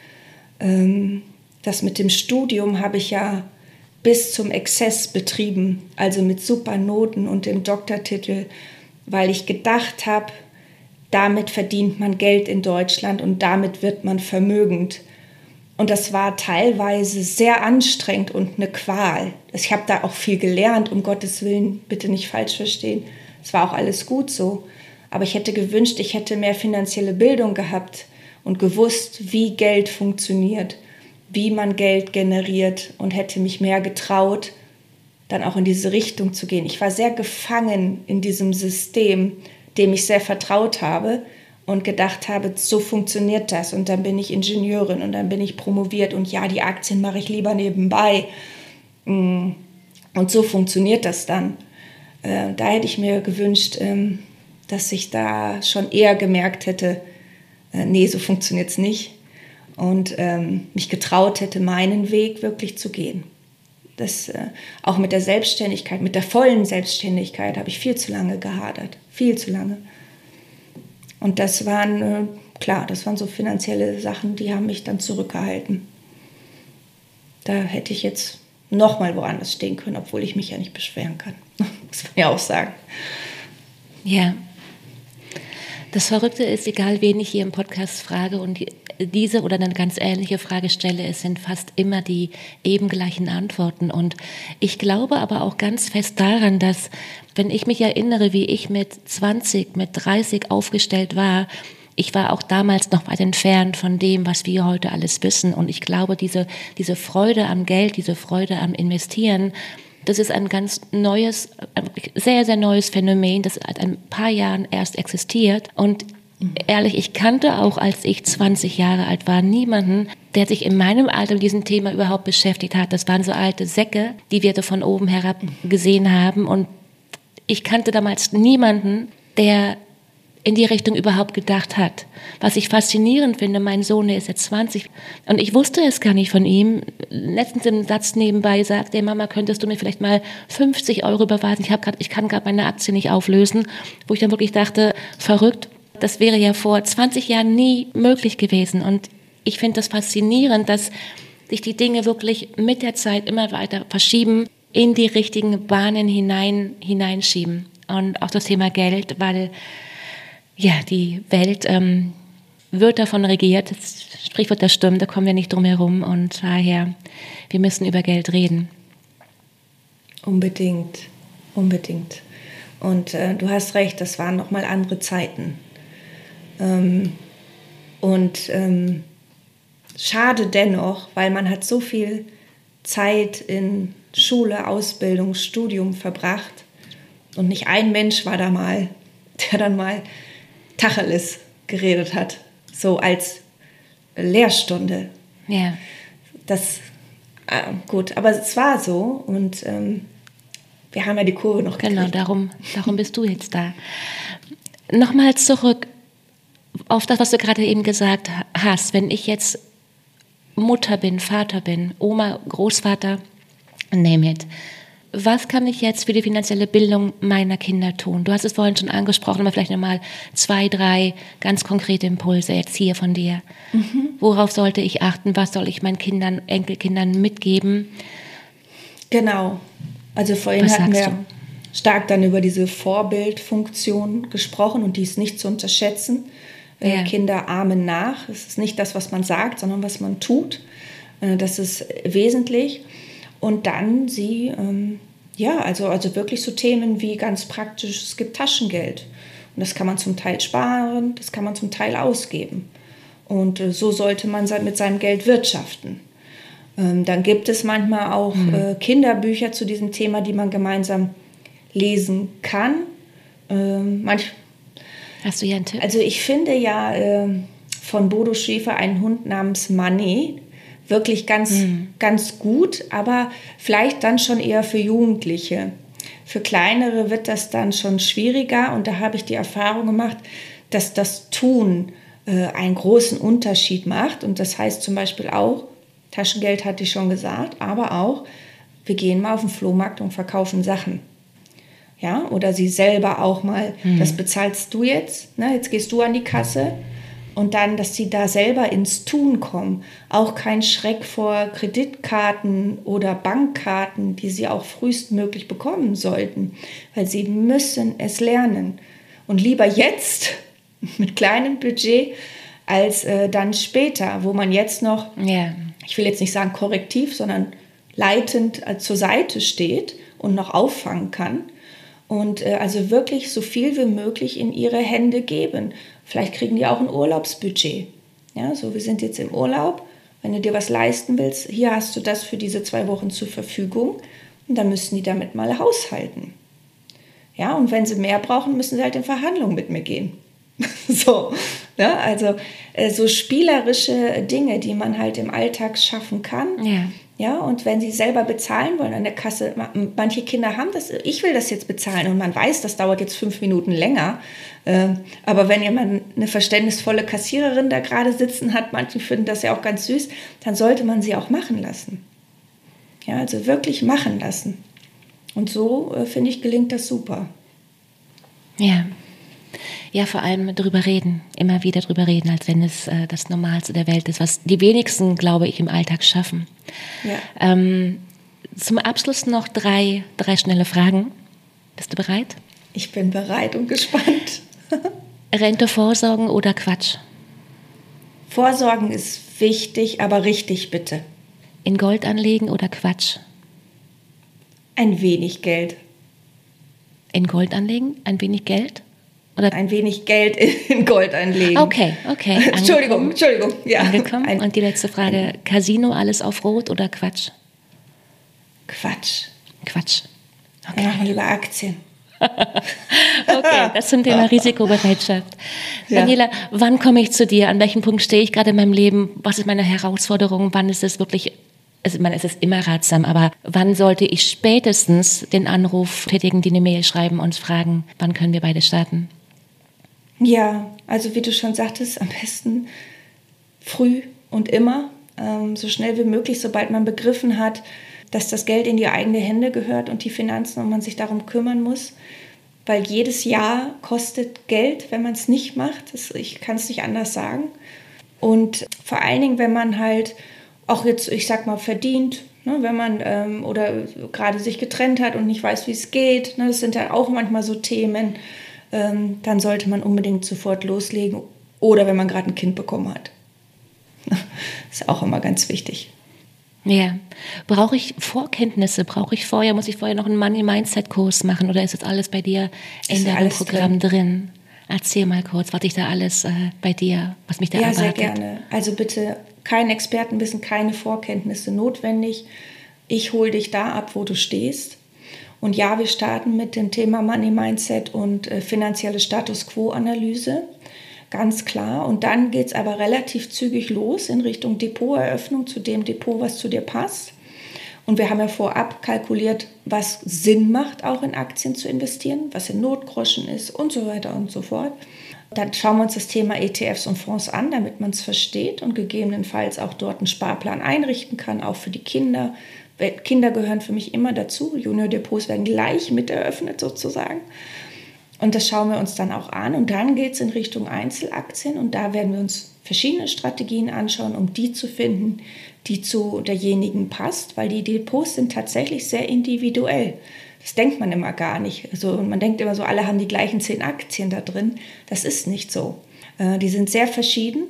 Ähm, das mit dem Studium habe ich ja bis zum Exzess betrieben, also mit super Noten und dem Doktortitel, weil ich gedacht habe, damit verdient man Geld in Deutschland und damit wird man vermögend. Und das war teilweise sehr anstrengend und eine Qual. Ich habe da auch viel gelernt, um Gottes Willen, bitte nicht falsch verstehen. Es war auch alles gut so. Aber ich hätte gewünscht, ich hätte mehr finanzielle Bildung gehabt und gewusst, wie Geld funktioniert, wie man Geld generiert und hätte mich mehr getraut, dann auch in diese Richtung zu gehen. Ich war sehr gefangen in diesem System, dem ich sehr vertraut habe und gedacht habe, so funktioniert das. Und dann bin ich Ingenieurin und dann bin ich promoviert und ja, die Aktien mache ich lieber nebenbei. Und so funktioniert das dann. Äh, da hätte ich mir gewünscht, ähm, dass ich da schon eher gemerkt hätte, äh, nee, so funktioniert es nicht. Und ähm, mich getraut hätte, meinen Weg wirklich zu gehen. Das, äh, auch mit der Selbstständigkeit, mit der vollen Selbstständigkeit habe ich viel zu lange gehadert. Viel zu lange. Und das waren, äh, klar, das waren so finanzielle Sachen, die haben mich dann zurückgehalten. Da hätte ich jetzt noch mal woanders stehen können, obwohl ich mich ja nicht beschweren kann. Muss man ja auch sagen. Ja. Das Verrückte ist, egal wen ich hier im Podcast frage und die, diese oder eine ganz ähnliche Frage stelle, es sind fast immer die eben gleichen Antworten. Und ich glaube aber auch ganz fest daran, dass, wenn ich mich erinnere, wie ich mit zwanzig, mit dreißig aufgestellt war, ich war auch damals noch weit entfernt von dem, was wir heute alles wissen. Und ich glaube, diese, diese Freude am Geld, diese Freude am Investieren, das ist ein ganz neues, sehr, sehr neues Phänomen, das seit ein paar Jahren erst existiert. Und ehrlich, ich kannte auch, als ich zwanzig Jahre alt war, niemanden, der sich in meinem Alter mit diesem Thema überhaupt beschäftigt hat. Das waren so alte Säcke, die wir da von oben herab gesehen haben. Und ich kannte damals niemanden, der in die Richtung überhaupt gedacht hat. Was ich faszinierend finde, mein Sohn, der ist jetzt zwanzig und ich wusste es gar nicht von ihm. Letztens im Satz nebenbei sagt er, Mama, könntest du mir vielleicht mal fünfzig Euro überweisen? Ich, hab grad, ich kann gerade meine Aktie nicht auflösen. Wo ich dann wirklich dachte, verrückt, das wäre ja vor zwanzig Jahren nie möglich gewesen. Und ich finde das faszinierend, dass sich die Dinge wirklich mit der Zeit immer weiter verschieben, in die richtigen Bahnen hinein, hineinschieben. Und auch das Thema Geld, weil ja, die Welt ähm, wird davon regiert, das Sprichwort, das stimmt, da kommen wir nicht drum herum und daher, wir müssen über Geld reden. Unbedingt, unbedingt. Und äh, du hast recht, das waren nochmal andere Zeiten. Ähm, und ähm, schade dennoch, weil man hat so viel Zeit in Schule, Ausbildung, Studium verbracht und nicht ein Mensch war da mal, der dann mal Tacheles geredet hat, so als Lehrstunde. Ja. Das, äh, gut, aber es war so und ähm, wir haben ja die Kurve noch gekriegt. Genau, darum, darum bist du jetzt da. Nochmal zurück auf das, was du gerade eben gesagt hast. Wenn ich jetzt Mutter bin, Vater bin, Oma, Großvater, name it. Was kann ich jetzt für die finanzielle Bildung meiner Kinder tun? Du hast es vorhin schon angesprochen, aber vielleicht nochmal zwei, drei ganz konkrete Impulse jetzt hier von dir. Mhm. Worauf sollte ich achten? Was soll ich meinen Kindern, Enkelkindern mitgeben? Genau. Also vorhin Was hatten wir du? stark dann über diese Vorbildfunktion gesprochen und die ist nicht zu unterschätzen. Ja. Kinder ahmen nach. Es ist nicht das, was man sagt, sondern was man tut. Das ist wesentlich. Und dann sie, ähm, ja, also, also wirklich so Themen wie ganz praktisch, es gibt Taschengeld. Und das kann man zum Teil sparen, das kann man zum Teil ausgeben. Und äh, so sollte man mit seinem Geld wirtschaften. Ähm, dann gibt es manchmal auch mhm. äh, Kinderbücher zu diesem Thema, die man gemeinsam lesen kann. Ähm, manch, Hast du hier einen Tipp? Also ich finde ja äh, von Bodo Schäfer einen Hund namens Money wirklich ganz, mhm. ganz gut, aber vielleicht dann schon eher für Jugendliche. Für Kleinere wird das dann schon schwieriger und da habe ich die Erfahrung gemacht, dass das Tun äh, einen großen Unterschied macht und das heißt zum Beispiel auch, Taschengeld hatte ich schon gesagt, aber auch, wir gehen mal auf den Flohmarkt und verkaufen Sachen. Ja, oder sie selber auch mal, mhm. das bezahlst du jetzt, ne? Jetzt gehst du an die Kasse. Und dann, dass sie da selber ins Tun kommen. Auch kein Schreck vor Kreditkarten oder Bankkarten, die sie auch frühestmöglich bekommen sollten. Weil sie müssen es lernen. Und lieber jetzt mit kleinem Budget als äh, dann später, wo man jetzt noch, yeah. ich will jetzt nicht sagen korrektiv, sondern leitend äh, zur Seite steht und noch auffangen kann. Und äh, also wirklich so viel wie möglich in ihre Hände geben. Vielleicht kriegen die auch ein Urlaubsbudget. Ja, so, wir sind jetzt im Urlaub. Wenn du dir was leisten willst, hier hast du das für diese zwei Wochen zur Verfügung. Und dann müssen die damit mal haushalten. Ja, und wenn sie mehr brauchen, müssen sie halt in Verhandlungen mit mir gehen. So, ja, also äh, so spielerische Dinge, die man halt im Alltag schaffen kann. Ja. Ja, und wenn sie selber bezahlen wollen an der Kasse, manche Kinder haben das, ich will das jetzt bezahlen und man weiß, das dauert jetzt fünf Minuten länger. Aber wenn jemand eine verständnisvolle Kassiererin da gerade sitzen hat, manche finden das ja auch ganz süß, dann sollte man sie auch machen lassen. Ja, also wirklich machen lassen. Und so, finde ich, gelingt das super. Ja. Ja, vor allem drüber reden, immer wieder drüber reden, als wenn es äh, das Normalste der Welt ist, was die wenigsten, glaube ich, im Alltag schaffen. Ja. Ähm, zum Abschluss noch drei, drei schnelle Fragen. Bist du bereit? Ich bin bereit und gespannt. Rente vorsorgen oder Quatsch? Vorsorgen ist wichtig, aber richtig bitte. In Gold anlegen oder Quatsch? Ein wenig Geld. In Gold anlegen? Ein wenig Geld? Oder ein wenig Geld in Gold anlegen. Okay, okay. Entschuldigung, Entschuldigung. Ja. Angekommen. Ein, Und die letzte Frage, Casino, alles auf Rot oder Quatsch? Quatsch. Quatsch. Okay. Wir machen lieber Aktien. Okay, das zum Thema Risikobereitschaft. Ja. Daniela, wann komme ich zu dir? An welchem Punkt stehe ich gerade in meinem Leben? Was ist meine Herausforderung? Wann ist es wirklich, also ich meine, es ist immer ratsam, aber wann sollte ich spätestens den Anruf tätigen, die eine Mail schreiben und fragen, wann können wir beide starten? Ja, also wie du schon sagtest, am besten früh und immer, ähm, so schnell wie möglich, sobald man begriffen hat, dass das Geld in die eigenen Hände gehört und die Finanzen und man sich darum kümmern muss, weil jedes Jahr kostet Geld, wenn man es nicht macht. Das, ich kann es nicht anders sagen. Und vor allen Dingen, wenn man halt auch jetzt, ich sag mal, verdient, ne, wenn man ähm, oder gerade sich getrennt hat und nicht weiß, wie es geht, ne, das sind ja auch manchmal so Themen, ähm, dann sollte man unbedingt sofort loslegen oder wenn man gerade ein Kind bekommen hat. Das ist auch immer ganz wichtig. Ja. Brauche ich Vorkenntnisse? Brauche ich vorher, muss ich vorher noch einen Money-Mindset-Kurs machen oder ist das alles bei dir in deinem Programm drin? drin? Erzähl mal kurz, was ich da alles äh, bei dir, was mich da ja, erwartet. Ja, sehr gerne. Also bitte kein Expertenwissen, keine Vorkenntnisse notwendig. Ich hole dich da ab, wo du stehst. Und ja, wir starten mit dem Thema Money Mindset und äh, finanzielle Status Quo-Analyse. Ganz klar. Und dann geht es aber relativ zügig los in Richtung Depoteröffnung zu dem Depot, was zu dir passt. Und wir haben ja vorab kalkuliert, was Sinn macht, auch in Aktien zu investieren, was in Notgroschen ist und so weiter und so fort. Dann schauen wir uns das Thema E T Fs und Fonds an, damit man es versteht und gegebenenfalls auch dort einen Sparplan einrichten kann, auch für die Kinder. Kinder gehören für mich immer dazu. Junior-Depots werden gleich mit eröffnet sozusagen. Und das schauen wir uns dann auch an. Und dann geht es in Richtung Einzelaktien. Und da werden wir uns verschiedene Strategien anschauen, um die zu finden, die zu derjenigen passt. Weil die Depots sind tatsächlich sehr individuell. Das denkt man immer gar nicht. Also man denkt immer so, alle haben die gleichen zehn Aktien da drin. Das ist nicht so. Äh, die sind sehr verschieden.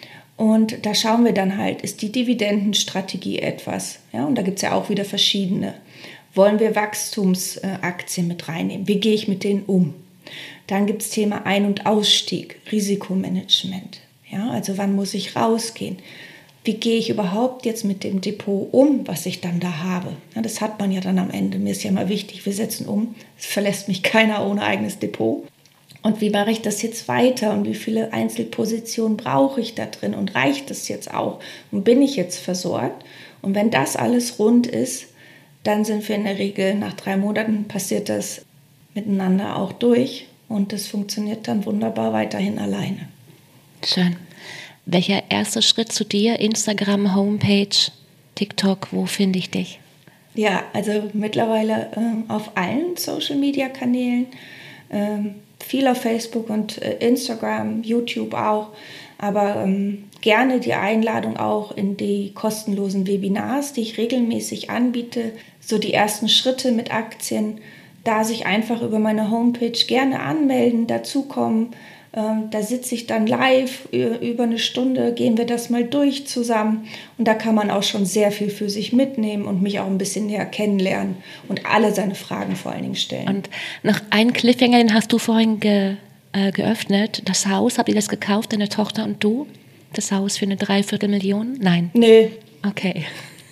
Und da schauen wir dann halt, ist die Dividendenstrategie etwas? Ja, und da gibt es ja auch wieder verschiedene. Wollen wir Wachstumsaktien mit reinnehmen? Wie gehe ich mit denen um? Dann gibt es Thema Ein- und Ausstieg, Risikomanagement. Ja, also wann muss ich rausgehen? Wie gehe ich überhaupt jetzt mit dem Depot um, was ich dann da habe? Ja, das hat man ja dann am Ende. Mir ist ja mal wichtig, wir setzen um. Es verlässt mich keiner ohne eigenes Depot. Und wie mache ich das jetzt weiter und wie viele Einzelpositionen brauche ich da drin und reicht das jetzt auch und bin ich jetzt versorgt? Und wenn das alles rund ist, dann sind wir in der Regel, nach drei Monaten passiert das miteinander auch durch und das funktioniert dann wunderbar weiterhin alleine. Schön. Welcher erste Schritt zu dir? Instagram, Homepage, TikTok, wo finde ich dich? Ja, also mittlerweile äh, auf allen Social-Media-Kanälen, ähm, viel auf Facebook und äh, Instagram, YouTube auch, aber ähm, gerne die Einladung auch in die kostenlosen Webinars, die ich regelmäßig anbiete, so die ersten Schritte mit Aktien, da sich einfach über meine Homepage gerne anmelden, dazukommen. Ähm, da sitze ich dann live, über eine Stunde gehen wir das mal durch zusammen und da kann man auch schon sehr viel für sich mitnehmen und mich auch ein bisschen näher kennenlernen und alle seine Fragen vor allen Dingen stellen. Und noch einen Cliffhanger, den hast du vorhin ge, äh, geöffnet. Das Haus, habt ihr das gekauft, deine Tochter und du? Das Haus für eine Dreiviertelmillion? Nein. Nee. Okay.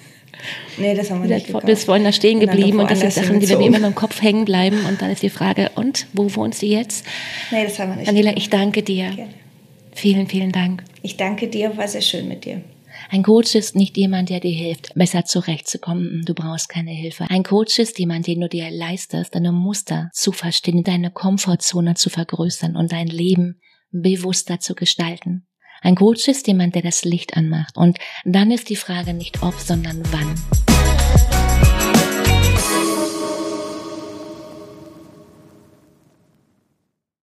Nee, das haben wir nicht gekauft. Du bist vorhin da stehen geblieben und das sind Sachen, die bei mir immer im Kopf hängen bleiben. Und dann ist die Frage, und, wo wohnst du jetzt? Nee, das haben wir nicht Daniela, gekauft. ich danke dir. Gerne. Vielen, vielen Dank. Ich danke dir, war sehr schön mit dir. Ein Coach ist nicht jemand, der dir hilft, besser zurechtzukommen. Du brauchst keine Hilfe. Ein Coach ist jemand, den du dir leistest, deine Muster zu verstehen, deine Komfortzone zu vergrößern und dein Leben bewusster zu gestalten. Ein Coach ist jemand, der das Licht anmacht. Und dann ist die Frage nicht ob, sondern wann.